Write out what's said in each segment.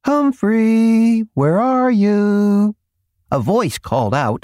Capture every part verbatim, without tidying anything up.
Humphrey, where are you? A voice called out.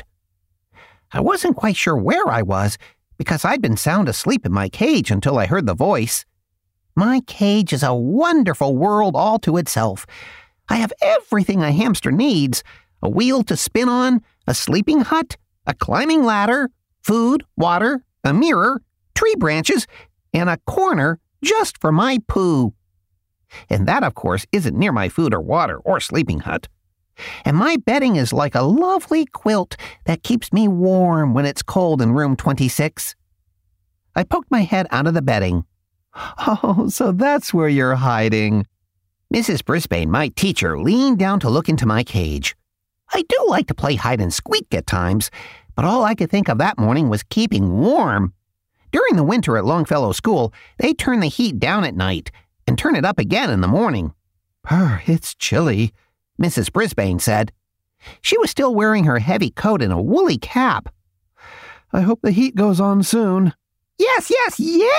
I wasn't quite sure where I was because I'd been sound asleep in my cage until I heard the voice. My cage is a wonderful world all to itself. I have everything a hamster needs: a wheel to spin on, a sleeping hut, a climbing ladder, food, water, a mirror, tree branches, and a corner just for my poo. And that, of course, isn't near my food or water or sleeping hut. And my bedding is like a lovely quilt that keeps me warm when it's cold in room twenty-six. I poked my head out of the bedding. Oh, so that's where you're hiding. Missus Brisbane, my teacher, leaned down to look into my cage. I do like to play hide and squeak at times, but all I could think of that morning was keeping warm. During the winter at Longfellow School, they turn the heat down at night and turn it up again in the morning. Purr, it's chilly, Missus Brisbane said. She was still wearing her heavy coat and a woolly cap. I hope the heat goes on soon. Yes, yes,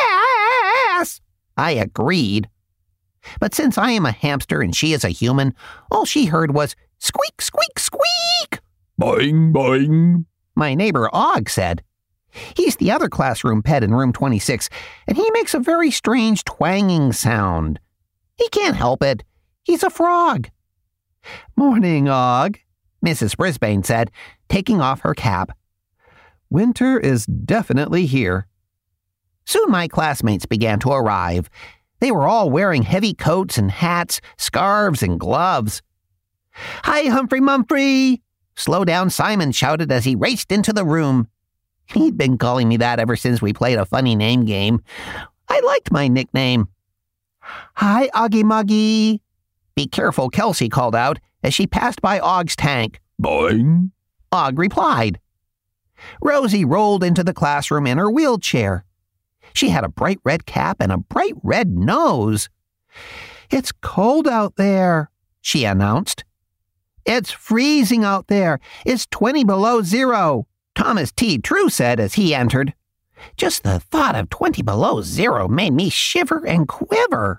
yes, I agreed. But since I am a hamster and she is a human, all she heard was squeak, squeak, squeak. Boing, boing, my neighbor Og said. He's the other classroom pet in room twenty-six, and he makes a very strange twanging sound. He can't help it. He's a frog. Morning, Og, Missus Brisbane said, taking off her cap. Winter is definitely here. Soon my classmates began to arrive. They were all wearing heavy coats and hats, scarves and gloves. Hi, Humphrey Mumphrey! Slow Down Simon shouted as he raced into the room. He'd been calling me that ever since we played a funny name game. I liked my nickname. Hi, Augie Muggy! Be careful, Kelsey called out as she passed by Og's tank. Boing! Og replied. Rosie rolled into the classroom in her wheelchair. She had a bright red cap and a bright red nose. It's cold out there, she announced. It's freezing out there. It's twenty below zero, Thomas T. True said as he entered. Just the thought of twenty below zero made me shiver and quiver.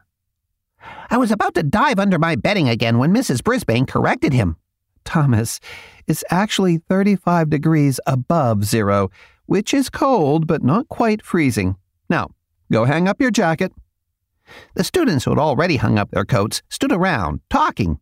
I was about to dive under my bedding again when Missus Brisbane corrected him. Thomas, it's actually thirty-five degrees above zero, which is cold but not quite freezing. Now, go hang up your jacket. The students who had already hung up their coats stood around, talking.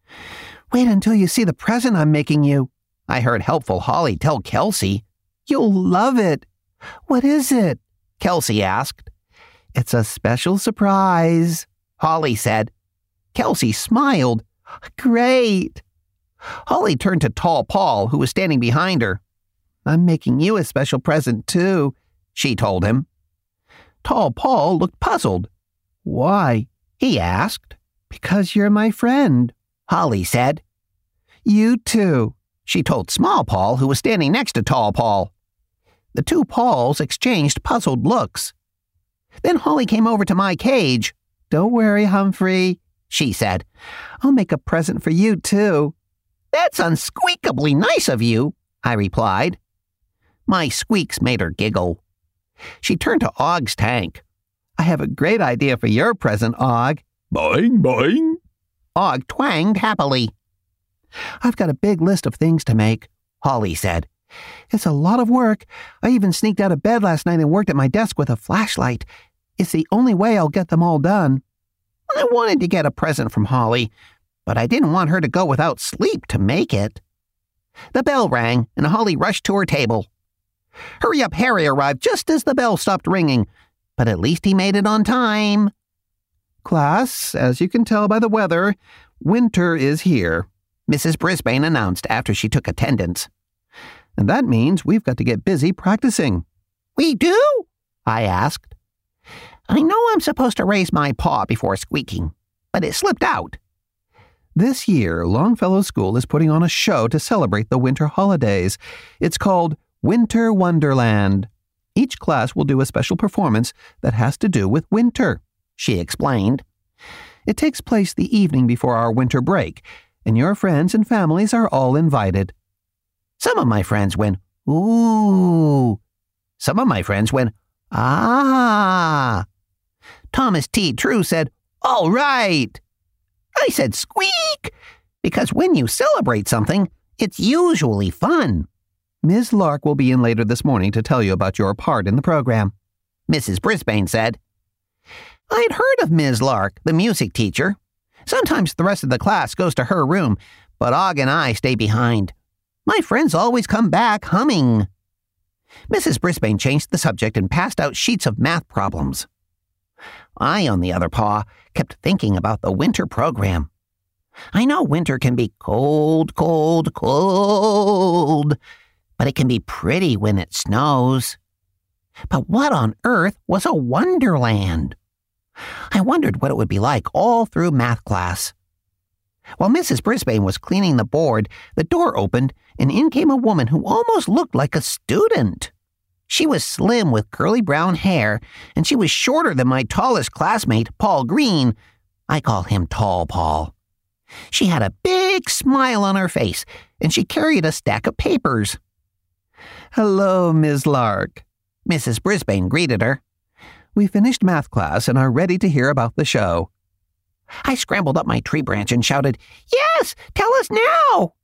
Wait until you see the present I'm making you, I heard helpful Holly tell Kelsey. You'll love it. What is it? Kelsey asked. It's a special surprise, Holly said. Kelsey smiled. Great. Holly turned to Tall Paul, who was standing behind her. I'm making you a special present, too, she told him. Tall Paul looked puzzled. Why? He asked. Because you're my friend, Holly said. You too, she told Small Paul, who was standing next to Tall Paul. The two Pauls exchanged puzzled looks. Then Holly came over to my cage. Don't worry, Humphrey, she said. I'll make a present for you, too. That's unsqueakably nice of you, I replied. My squeaks made her giggle. She turned to Og's tank. I have a great idea for your present, Og. Boing, boing. Og twanged happily. I've got a big list of things to make, Holly said. It's a lot of work. I even sneaked out of bed last night and worked at my desk with a flashlight. It's the only way I'll get them all done. I wanted to get a present from Holly, but I didn't want her to go without sleep to make it. The bell rang, and Holly rushed to her table. Hurry Up Harry arrived just as the bell stopped ringing, but at least he made it on time. Class, as you can tell by the weather, winter is here, Missus Brisbane announced after she took attendance. And that means we've got to get busy practicing. We do? I asked. I know I'm supposed to raise my paw before squeaking, but it slipped out. This year, Longfellow School is putting on a show to celebrate the winter holidays. It's called Winter Wonderland. Each class will do a special performance that has to do with winter, she explained. It takes place the evening before our winter break, and your friends and families are all invited. Some of my friends went, ooh. Some of my friends went, ah. Thomas T. True said, all right. I said squeak, because when you celebrate something, it's usually fun. Miz Lark will be in later this morning to tell you about your part in the program. Missus Brisbane said. I'd heard of Miz Lark, the music teacher. Sometimes the rest of the class goes to her room, but Og and I stay behind. My friends always come back humming. Missus Brisbane changed the subject and passed out sheets of math problems. I, on the other paw, kept thinking about the winter program. I know winter can be cold, cold, cold, but it can be pretty when it snows. But what on earth was a wonderland? I wondered what it would be like all through math class. While Missus Brisbane was cleaning the board, the door opened, and in came a woman who almost looked like a student. She was slim with curly brown hair, and she was shorter than my tallest classmate, Paul Green. I call him Tall Paul. She had a big smile on her face, and she carried a stack of papers. Hello, Miz Lark. Missus Brisbane greeted her. We finished math class and are ready to hear about the show. I scrambled up my tree branch and shouted, Yes, tell us now!